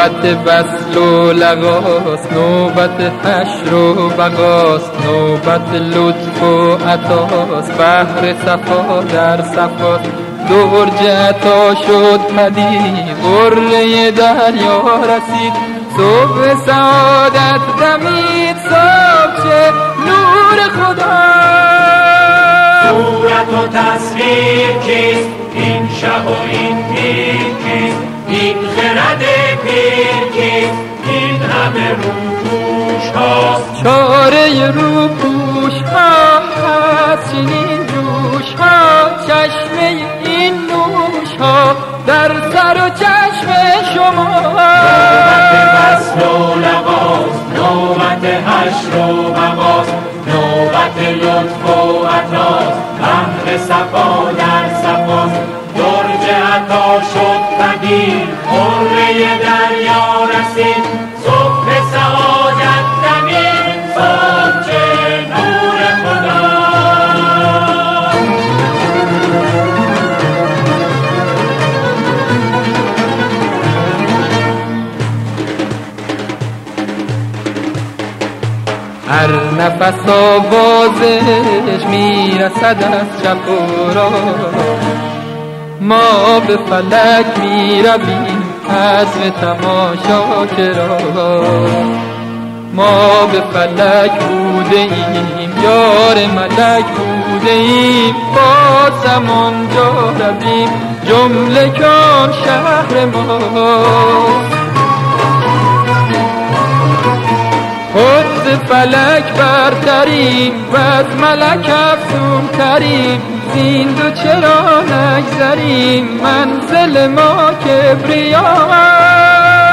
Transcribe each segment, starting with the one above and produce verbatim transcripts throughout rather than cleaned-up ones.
نوبت وصل و لقاست، نوبت حشر و بقاست، نوبت لطف و عطاست، بحر صفا در صفاست، درج عطا شد پدید، غره دریا رسید، صبح سعادت دمید، صبح چه نور خدا. صورت و تصویر کیست؟ این شه و این پیر کیست؟ این خرد پیر کیست؟ این همه روپوش هاست. چاره روپوش ها هست، چنین جوش ها، چشمه این نوش ها در سر و چشم شما. نوبت وصل و لقاست، نوبت حشر و بقاست، نوبت لطف و عطاست، بحر صفا در صفاست، درج عطا شد پدید، غره دریا رسید، صبح سعادت دمید، صبح چه نور خدا. هر نفس آوازش میرسد از چپ و راست، ما به فلک میرویم عزم تماشا چرا، ما به فلک بوده ایم، یار ملک بوده ایم، بازم آنجا رویم، جمله کان شهر ماست. خود فلک برتریم و از ملک افزون تریم، زین دو چرا نگذریم، منزل ما کبریاست.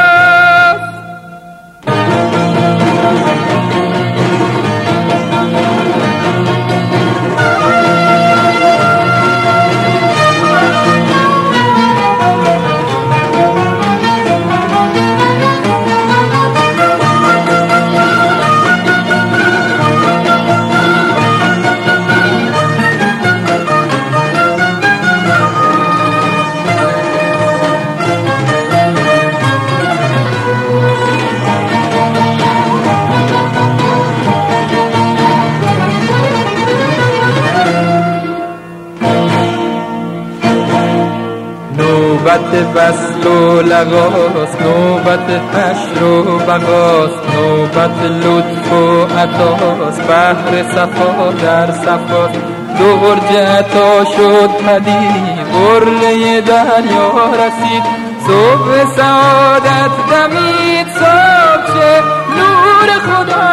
نوبت وصل و لقاست، نوبت حشر و بقاست، نوبت لطف و عطاست، بحر صفا در صفاست، درج عطا شد پدید، غره دریا رسید، صبح سعادت دمید، صبح چه نور خدا.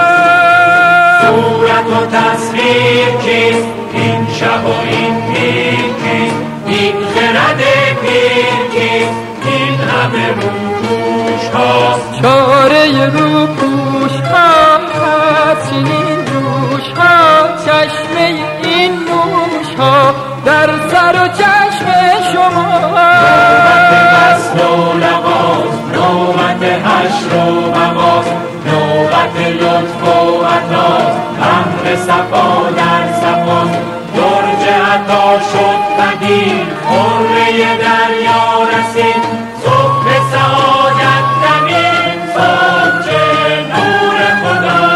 صورت و تصویر کیست؟ این شه و این پیر کیست؟ این خرد پیر کیست؟ این همه روپوش هاست. چاره روپوش ها هست، چنین جوش ها، چشمه این نوش ها در سر و چشم شما. نوبت وصل و لقاست، نوبت حشر و بقاست، نوبت لطف و عطاست، بحر صفا در صفاست، درج عطا شد پدید، غره دریا رسید، صبح سعادت دمید، صبح چه نور خدا.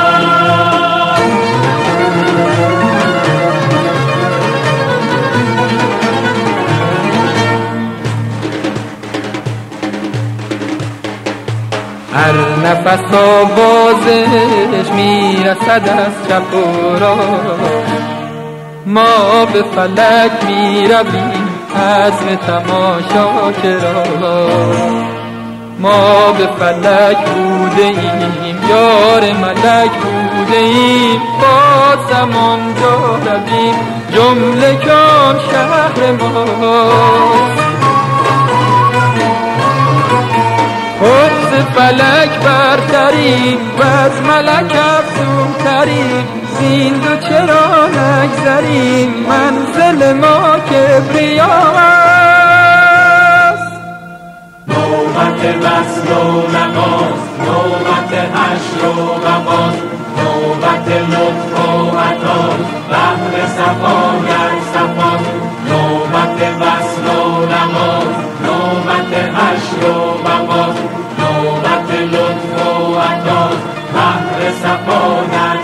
هر نفس آوازش میرسد از چپ و راست، ما به فلک میرویم عزم تماشا چرا، ما به فلک بوده ایم، یار ملک بوده ایم، بازم آنجا رویم، جمله کان شهر ماست. خود فلک برتریم و از ملک افزون تریم، زین دو چرا نگذریم، منزل ما کبریاست. نوبت وصل و لقاست، نوبت حشر و بقاست، نوبت لطف و عطاست، بحر صفا در صفاست، نوبت وصل و لقاست، نوبت حشر و بقاست، صفا در